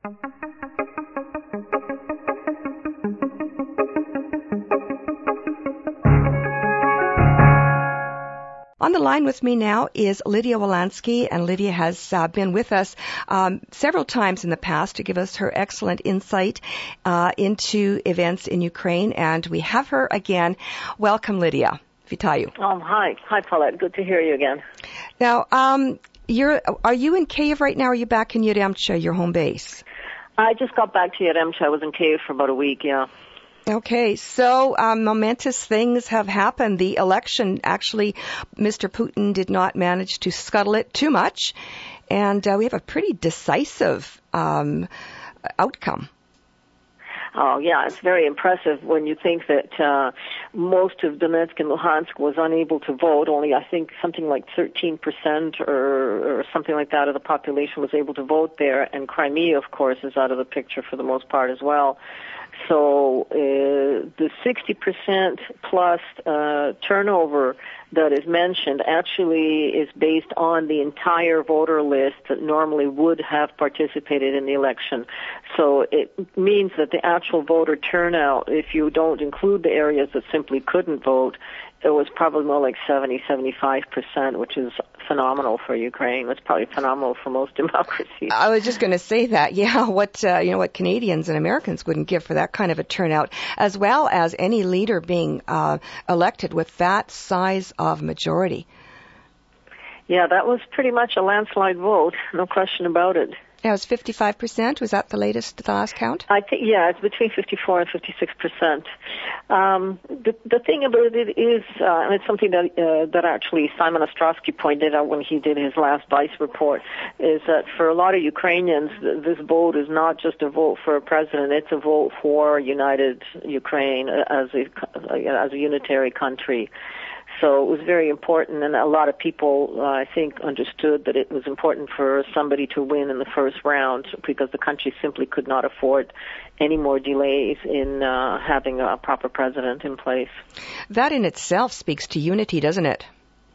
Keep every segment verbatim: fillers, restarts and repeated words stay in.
On the line with me now is Lydia Wolanski, and Lydia has uh, been with us um, several times in the past to give us her excellent insight uh, into events in Ukraine, and we have her again. Welcome, Lydia. Vitayu. Um, hi. Hi, Paulette. Good to hear you again. Now, um, you're, are you in Kyiv right now, or are you back in Yaremcha, your home base? I just got back to Yaremcha. I was in Kyiv for about a week, yeah. Okay, so um, momentous things have happened. The election, actually, Mister Putin did not manage to scuttle it too much, and uh, we have a pretty decisive um, outcome. Oh, yeah, it's very impressive when you think that uh, most of Donetsk and Luhansk was unable to vote. Only, I think, something like thirteen percent or, or something like that of the population was able to vote there, and Crimea, of course, is out of the picture for the most part as well. So uh, the sixty percent plus uh, turnover that is mentioned actually is based on the entire voter list that normally would have participated in the election. So it means that the actual voter turnout, if you don't include the areas that simply couldn't vote, it was probably more like seventy, seventy-five percent, which is phenomenal for Ukraine. It's probably phenomenal for most democracies. I was just going to say that, yeah, what, uh, you know, what Canadians and Americans wouldn't give for that kind of a turnout, as well as any leader being uh, elected with that size of majority. Yeah, that was pretty much a landslide vote, no question about it. Yeah, it was fifty-five percent. Was that the latest, the last count? I think, yeah, it's between fifty-four and fifty-six percent. Um, the, the thing about it is, uh, and it's something that uh, that actually Simon Ostrowski pointed out when he did his last VICE report, is that for a lot of Ukrainians, this vote is not just a vote for a president; it's a vote for united Ukraine as a as a unitary country. So it was very important, and a lot of people, uh, I think, understood that it was important for somebody to win in the first round because the country simply could not afford any more delays in uh, having a proper president in place. That in itself speaks to unity, doesn't it?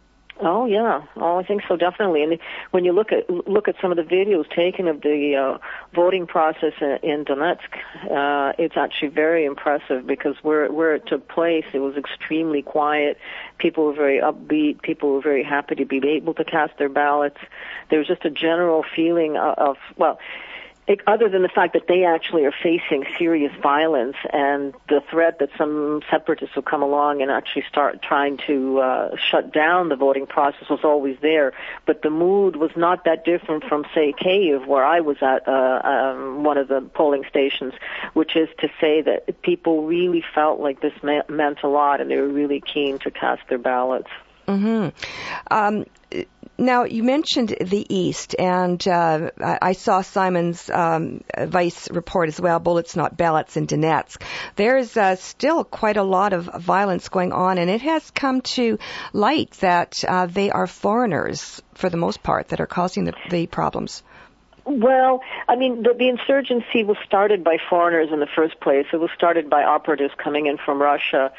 Oh yeah, oh I think so definitely. And when you look at look at some of the videos taken of the uh, voting process in, in Donetsk, uh, it's actually very impressive because where where it took place, it was extremely quiet. People were very upbeat. People were very happy to be able to cast their ballots. There was just a general feeling of, of well. It, other than the fact that they actually are facing serious violence and the threat that some separatists will come along and actually start trying to uh, shut down the voting process was always there. But the mood was not that different from, say, Kyiv, where I was at uh, um, one of the polling stations, which is to say that people really felt like this me- meant a lot and they were really keen to cast their ballots. Mm-hmm. Um, now, you mentioned the East, and uh, I saw Simon's um, VICE report as well, Bullets Not Ballots in Donetsk. There's uh, still quite a lot of violence going on, and it has come to light that uh, they are foreigners, for the most part, that are causing the, the problems. Well, I mean, the, the insurgency was started by foreigners in the first place. It was started by operatives coming in from Russia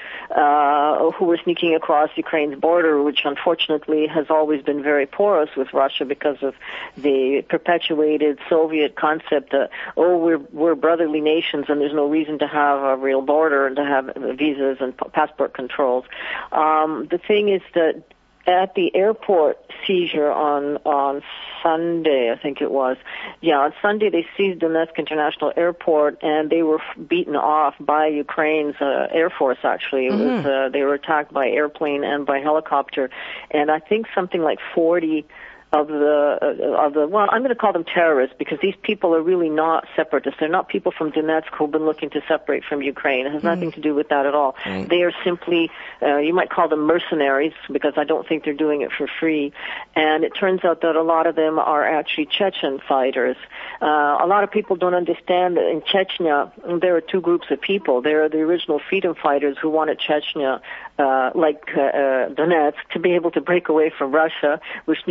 uh, who were sneaking across Ukraine's border, which unfortunately has always been very porous with Russia because of the perpetuated Soviet concept that, oh, we're, we're brotherly nations and there's no reason to have a real border and to have visas and passport controls. Um, the thing is that at the airport seizure on on Sunday, I think it was. Yeah, on Sunday they seized Donetsk International Airport, and they were beaten off by Ukraine's uh, Air Force, actually. It mm-hmm. was uh, they were attacked by airplane and by helicopter, and I think something like forty of the uh, of the well, I'm going to call them terrorists because these people are really not separatists. They're not people from Donetsk who've been looking to separate from Ukraine. It has mm. nothing to do with that at all. Right. They are simply, uh, you might call them mercenaries because I don't think they're doing it for free. And it turns out that a lot of them are actually Chechen fighters. Uh, a lot of people don't understand that in Chechnya there are two groups of people. There are the original freedom fighters who wanted Chechnya, uh, like uh, uh, Donetsk, to be able to break away from Russia, which, needless to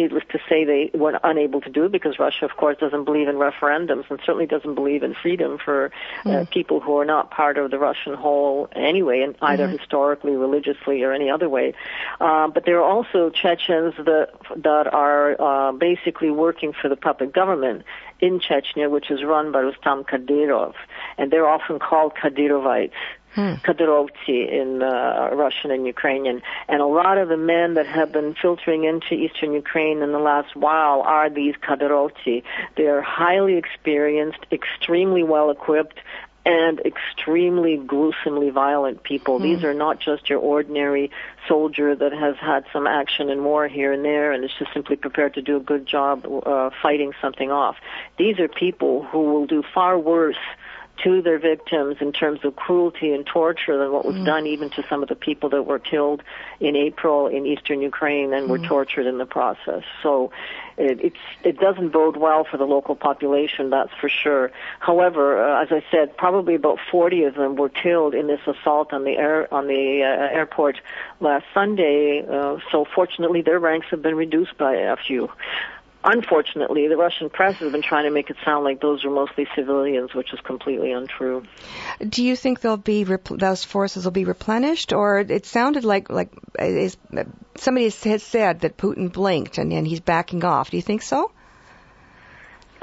say they were unable to do it because Russia, of course, doesn't believe in referendums and certainly doesn't believe in freedom for uh, mm. people who are not part of the Russian whole anyway, and either mm-hmm. historically, religiously, or any other way. Uh, but there are also Chechens that that are uh, basically working for the puppet government in Chechnya, which is run by Rustam Kadyrov, and they're often called Kadyrovites. Hmm. Kadyrovtsi in uh, Russian and Ukrainian. And a lot of the men that have been filtering into eastern Ukraine in the last while are these Kadyrovtsi. They are highly experienced, extremely well equipped, and extremely gruesomely violent people. Hmm. These are not just your ordinary soldier that has had some action in war here and there and is just simply prepared to do a good job uh, fighting something off. These are people who will do far worse to their victims in terms of cruelty and torture than what was mm. done even to some of the people that were killed in April in eastern Ukraine and mm. were tortured in the process. So it, it's, it doesn't bode well for the local population, that's for sure. However, uh, as I said, probably about forty of them were killed in this assault on the air, on the uh, airport last Sunday. Uh, so fortunately, their ranks have been reduced by a few. Unfortunately, the Russian press has been trying to make it sound like those are mostly civilians, which is completely untrue. Do you think they'll be repl- those forces will be replenished, or it sounded like like is, somebody has said that Putin blinked and, and he's backing off? Do you think so? Uh,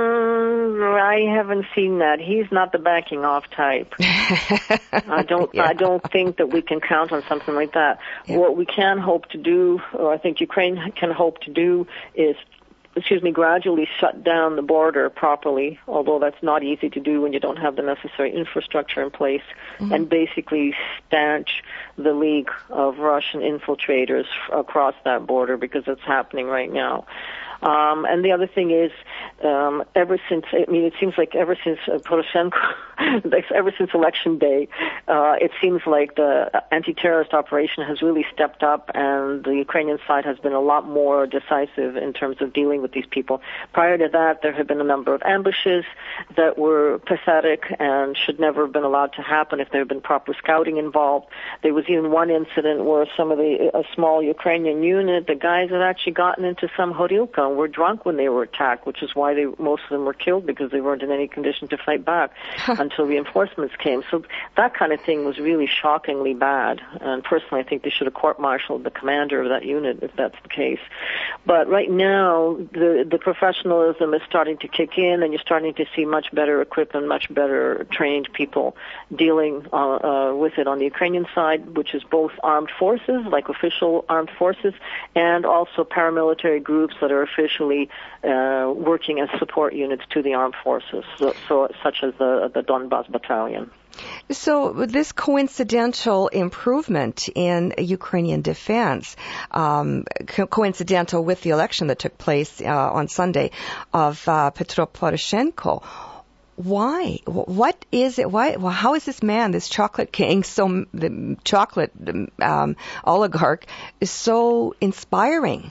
I haven't seen that. He's not the backing off type. I don't. Yeah. I don't think that we can count on something like that. Yeah. What we can hope to do, or I think Ukraine can hope to do, is. excuse me, gradually shut down the border properly, although that's not easy to do when you don't have the necessary infrastructure in place, mm-hmm. and basically stanch the league of Russian infiltrators across that border, because it's happening right now. Um, and the other thing is, um, ever since, I mean, it seems like ever since uh, Poroshenko, ever since election day, uh, it seems like the anti-terrorist operation has really stepped up, and the Ukrainian side has been a lot more decisive in terms of dealing with these people. Prior to that, there had been a number of ambushes that were pathetic and should never have been allowed to happen if there had been proper scouting involved. There was even one incident where some of the, a small Ukrainian unit, the guys had actually gotten into some horilka and were drunk when they were attacked, which is why they, most of them were killed, because they weren't in any condition to fight back until reinforcements came. So that kind of thing was really shockingly bad. And personally, I think they should have court-martialed the commander of that unit if that's the case. But right now, the, the professionalism is starting to kick in, and you're starting to see much better equipped and much better trained people dealing uh, uh, with it on the Ukrainian side, which is both armed forces, like official armed forces, and also paramilitary groups that are officially uh, working as support units to the armed forces, so, so such as the, the Donbas Battalion. So this coincidental improvement in Ukrainian defense, um, co- coincidental with the election that took place uh, on Sunday of uh, Petro Poroshenko, why? What is it? Why? Well, how is this man, this chocolate king, so the chocolate um, oligarch, is so inspiring?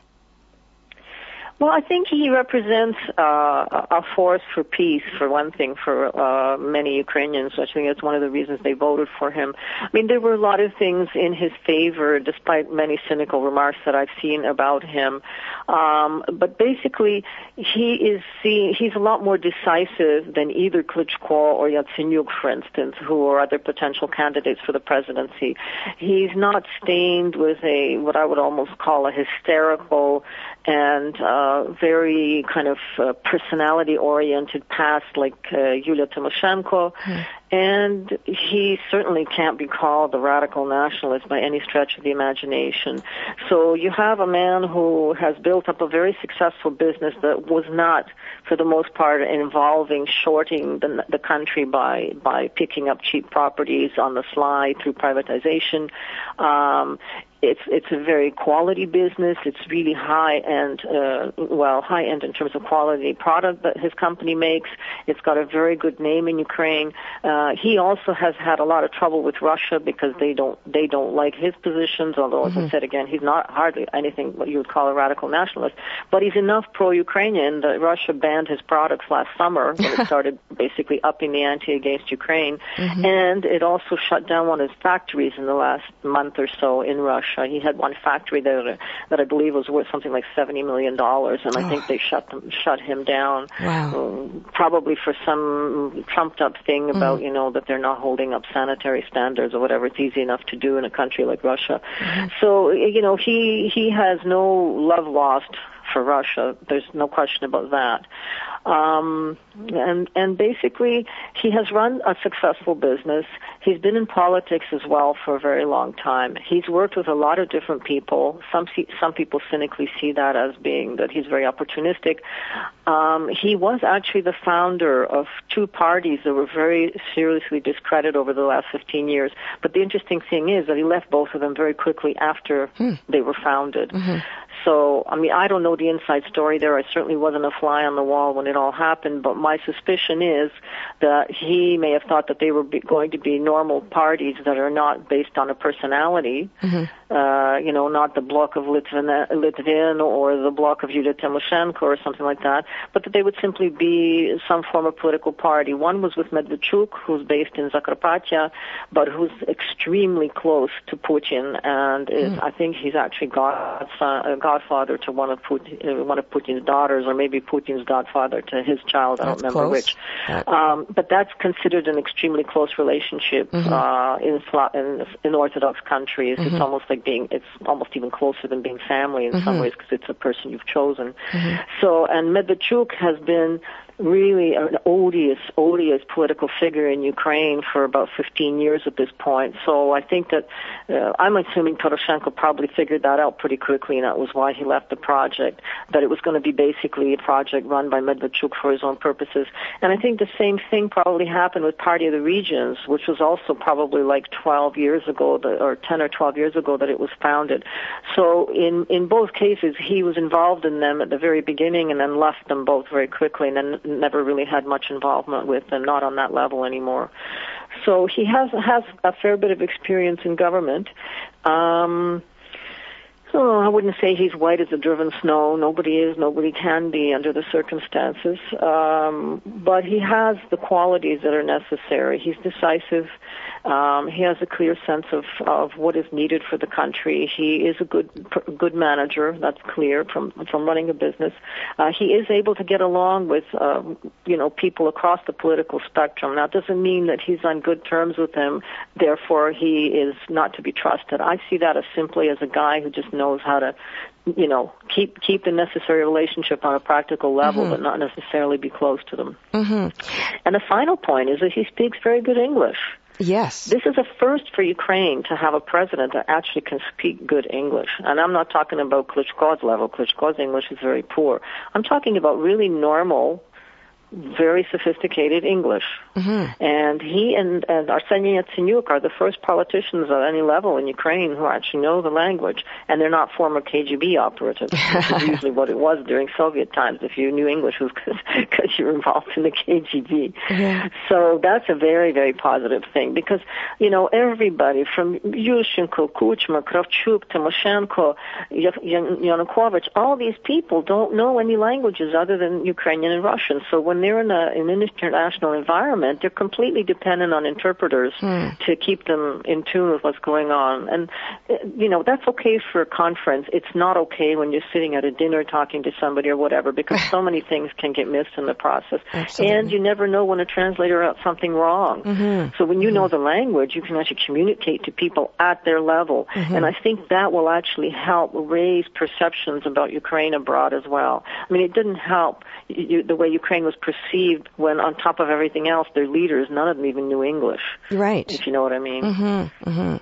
Well, I think he represents uh, a force for peace, for one thing, for uh, many Ukrainians. I think that's one of the reasons they voted for him. I mean, there were a lot of things in his favor, despite many cynical remarks that I've seen about him. Um, but basically, he is seen, he's a lot more decisive than either Klitschko or Yatsenyuk, for instance, who are other potential candidates for the presidency. He's not stained with a, what I would almost call a hysterical and uh, very kind of uh, personality-oriented past like uh, Yulia Tymoshenko. Mm. And he certainly can't be called a radical nationalist by any stretch of the imagination. So you have a man who has built up a very successful business that was not, for the most part, involving shorting the, the country by, by picking up cheap properties on the sly through privatization. Um, It's it's a very quality business. It's really high end, uh, well, high end in terms of quality product that his company makes. It's got a very good name in Ukraine. Uh, he also has had a lot of trouble with Russia because they don't they don't like his positions. Although, mm-hmm. as I said again, he's not hardly anything what you would call a radical nationalist. But he's enough pro-Ukrainian that Russia banned his products last summer when it started basically upping the ante against Ukraine, mm-hmm. and it also shut down one of his factories in the last month or so in Russia. Russia. He had one factory there that I believe was worth something like seventy million dollars, and I think they shut them, shut him down. Wow. Um, probably for some trumped-up thing about, mm-hmm. you know, that they're not holding up sanitary standards or whatever. It's easy enough to do in a country like Russia. Mm-hmm. So, you know, he he has no love lost for Russia. There's no question about that. Um, and and basically, he has run a successful business. He's been in politics as well for a very long time. He's worked with a lot of different people. Some see, some people cynically see that as being that he's very opportunistic. Um, he was actually the founder of two parties that were very seriously discredited over the last fifteen years. But the interesting thing is that he left both of them very quickly after hmm. they were founded. Mm-hmm. So, I mean, I don't know the inside story there. I certainly wasn't a fly on the wall when it all happened, but my suspicion is that he may have thought that they were be going to be normal parties that are not based on a personality, mm-hmm. uh, you know, not the bloc of Litvin, Litvin or the bloc of Yulia Tymoshenko or something like that, but that they would simply be some form of political party. One was with Medvedchuk, who's based in Zakarpattia, but who's extremely close to Putin, and is, mm. I think he's actually godson, godfather to one of Putin, one of Putin's daughters, or maybe Putin's godfather to his child. I that's don't remember close. which. That... Um, but that's considered an extremely close relationship mm-hmm. uh, in, in in Orthodox countries. Mm-hmm. It's almost like being, it's almost even closer than being family in mm-hmm. some ways, because it's a person you've chosen. Mm-hmm. So, and Medvedchuk has been really an odious, odious political figure in Ukraine for about fifteen years at this point. So I think that, uh, I'm assuming Poroshenko probably figured that out pretty quickly, and that was why he left the project, that it was going to be basically a project run by Medvedchuk for his own purposes. And I think the same thing probably happened with Party of the Regions, which was also probably like twelve years ago, or ten or twelve years ago that it was founded. So in, in both cases, he was involved in them at the very beginning and then left them both very quickly, and then never really had much involvement with them, not on that level anymore. So he has has a fair bit of experience in government. Um, oh, I wouldn't say he's white as a driven snow. Nobody is, nobody can be under the circumstances. Um, but he has the qualities that are necessary. He's decisive. Um, he has a clear sense of, of what is needed for the country. He is a good good manager. That's clear from from running a business. Uh, he is able to get along with um, you know people across the political spectrum. That doesn't mean that he's on good terms with them. Therefore, he is not to be trusted. I see that as simply as a guy who just knows how to, you know, keep keep the necessary relationship on a practical level, mm-hmm. but not necessarily be close to them. Mm-hmm. And the final point is that he speaks very good English. Yes. This is a first for Ukraine to have a president that actually can speak good English. And I'm not talking about Klitschko's level. Klitschko's English is very poor. I'm talking about really normal, very sophisticated English. Mm-hmm. And he and, and Arseny Yatsenyuk are the first politicians at any level in Ukraine who actually know the language, and they're not former K G B operatives, which is usually what it was during Soviet times. If you knew English, it was because you were involved in the K G B. Mm-hmm. So that's a very, very positive thing, because, you know, everybody from Yushchenko, Kuchma, Kravchuk, Tymoshenko, Yanukovych, all these people don't know any languages other than Ukrainian and Russian. So when they're in, a, in an international environment, they're completely dependent on interpreters mm. to keep them in tune with what's going on. And, you know, that's okay for a conference. It's not okay when you're sitting at a dinner talking to somebody or whatever, because so many things can get missed in the process. Absolutely. And you never know when a translator got something wrong. Mm-hmm. So when you mm-hmm. know the language, you can actually communicate to people at their level. Mm-hmm. And I think that will actually help raise perceptions about Ukraine abroad as well. I mean, it didn't help you, the way Ukraine was perceived when, on top of everything else, their leaders, none of them even knew English. Right. If you know what I mean. Mm-hmm. Mm-hmm.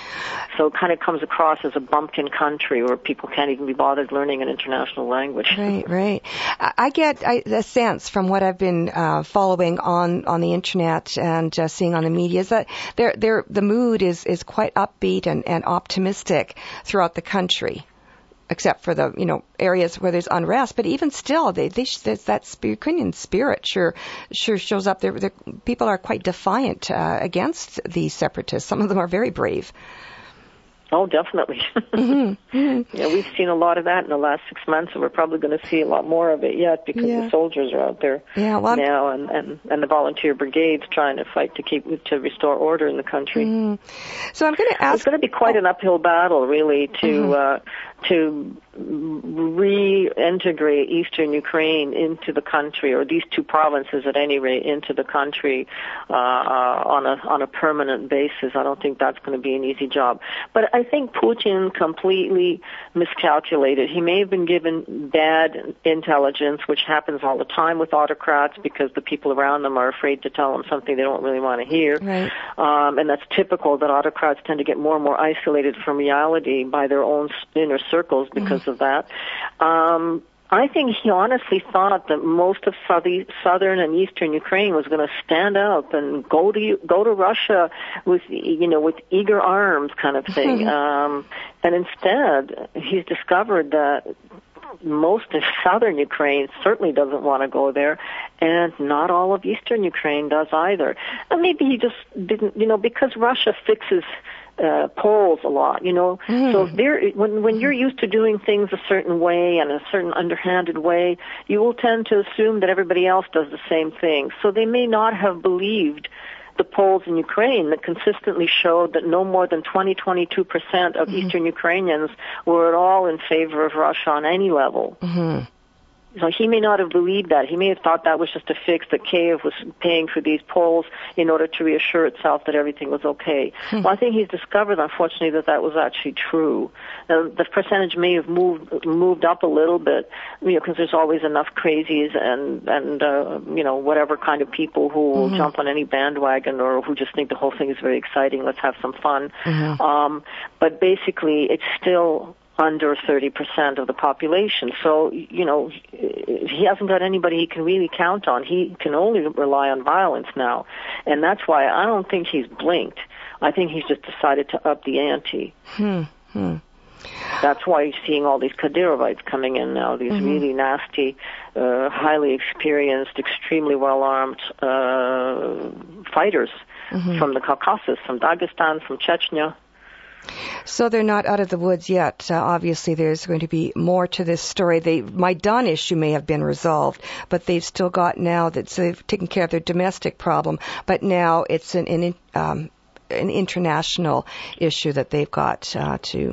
So it kind of comes across as a bumpkin country where people can't even be bothered learning an international language. Right, right. I get I, a sense from what I've been uh, following on, on the internet and uh, seeing on the media is that they're, they're, the mood is, is quite upbeat and, and optimistic throughout the country, except for the, you know, areas where there's unrest. But even still, they, they that Ukrainian spirit sure sure shows up. They're, they're, people are quite defiant uh, against the separatists. Some of them are very brave. Oh, definitely. mm-hmm. Mm-hmm. Yeah, we've seen a lot of that in the last six months, and we're probably going to see a lot more of it yet because yeah. the soldiers are out there yeah, well, now, and, and, and the volunteer brigades trying to fight to keep to restore order in the country. Mm. So I'm going to ask. It's going to be quite an uphill battle, really, to mm-hmm. uh, to reintegrate eastern Ukraine into the country, or these two provinces at any rate into the country uh, on a on a permanent basis. I don't think that's going to be an easy job. But I think Putin completely miscalculated. He may have been given bad intelligence, which happens all the time with autocrats because the people around them are afraid to tell them something they don't really want to hear. Right. Um, and that's typical that autocrats tend to get more and more isolated from reality by their own inner circles because mm-hmm. of that. Um, I think he honestly thought that most of southern and eastern Ukraine was going to stand up and go to go to Russia with, you know, with eager arms, kind of thing. Mm-hmm. Um, and instead, he's discovered that most of southern Ukraine certainly doesn't want to go there, and not all of eastern Ukraine does either. And maybe he just didn't, you know, because Russia fixes Uh, polls a lot, you know. Mm. So if they're, when when you're used to doing things a certain way and a certain underhanded way, you will tend to assume that everybody else does the same thing. So they may not have believed the polls in Ukraine that consistently showed that no more than twenty, twenty-two percent of mm-hmm. Eastern Ukrainians were at all in favor of Russia on any level. Mm-hmm. So he may not have believed that. He may have thought that was just a fix, that Kiev was paying for these polls in order to reassure itself that everything was okay. Hmm. Well, I think he's discovered, unfortunately, that that was actually true. Now, the percentage may have moved moved up a little bit, you know, because there's always enough crazies and, and uh, you know, whatever kind of people who will mm-hmm. jump on any bandwagon or who just think the whole thing is very exciting, let's have some fun. Mm-hmm. Um, but basically, it's still under thirty percent of the population. So, you know, he hasn't got anybody he can really count on. He can only rely on violence now. And that's why I don't think he's blinked. I think he's just decided to up the ante. Hmm. Hmm. That's why you're seeing all these Kadyrovites coming in now, these mm-hmm. really nasty, uh, highly experienced, extremely well-armed uh, fighters mm-hmm. from the Caucasus, from Dagestan, from Chechnya. So they're not out of the woods yet. Uh, obviously, there's going to be more to this story. The Maidan issue may have been resolved, but they've still got now that so they've taken care of their domestic problem. But now it's an an, um, an international issue that they've got uh, to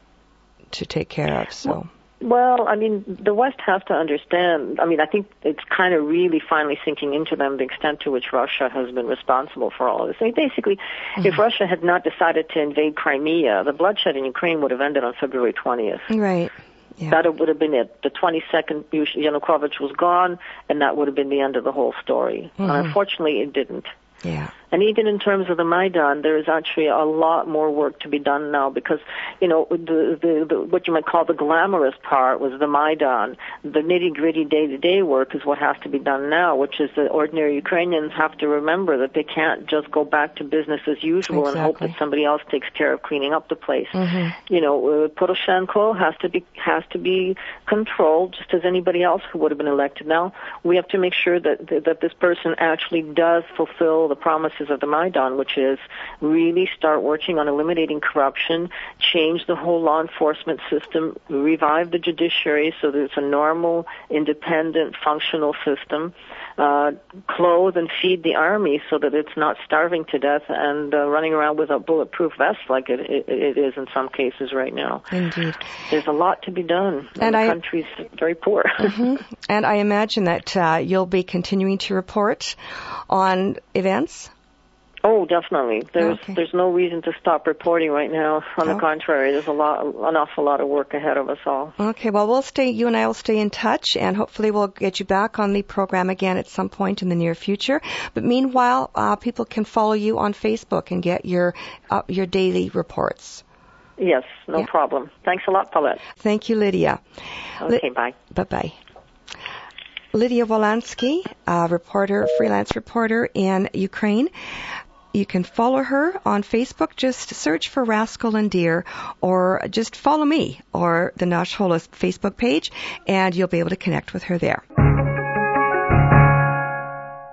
to take care of. So. Well, I mean, the West has to understand. I mean, I think it's kind of really finally sinking into them the extent to which Russia has been responsible for all of this. I mean, basically, mm-hmm. if Russia had not decided to invade Crimea, the bloodshed in Ukraine would have ended on February twentieth. Right. Yeah. That would have been it. The twenty-second, Yanukovych was gone, and that would have been the end of the whole story. Mm-hmm. And unfortunately, it didn't. Yeah. And even in terms of the Maidan, there is actually a lot more work to be done now because, you know, the, the, the what you might call the glamorous part was the Maidan. The nitty-gritty day-to-day work is what has to be done now, which is that ordinary Ukrainians have to remember that they can't just go back to business as usual exactly. and hope that somebody else takes care of cleaning up the place. Mm-hmm. You know, uh, Poroshenko has to be has to be controlled just as anybody else who would have been elected. Now, we have to make sure that that this person actually does fulfill the promises of the Maidan, which is really start working on eliminating corruption, change the whole law enforcement system, revive the judiciary so that it's a normal, independent, functional system, uh, clothe and feed the army so that it's not starving to death and uh, running around with a bulletproof vest like it, it, it is in some cases right now. Indeed. There's a lot to be done, and, and the I, country's very poor. Mm-hmm. And I imagine that uh, you'll be continuing to report on events? Oh, definitely. There's okay. there's no reason to stop reporting right now. On the oh. contrary, there's a lot, an awful lot of work ahead of us all. Okay, well, we'll stay. You and I will stay in touch, and hopefully, we'll get you back on the program again at some point in the near future. But meanwhile, uh, people can follow you on Facebook and get your uh, your daily reports. Yes, no yeah. problem. Thanks a lot, Paulette. Thank you, Lydia. Okay, Li- bye. Bye bye. Lydia Wolanski, uh, reporter, freelance reporter in Ukraine. You can follow her on Facebook. Just search for Rascal and Deer, or just follow me or the Nash Holos Facebook page, and you'll be able to connect with her there.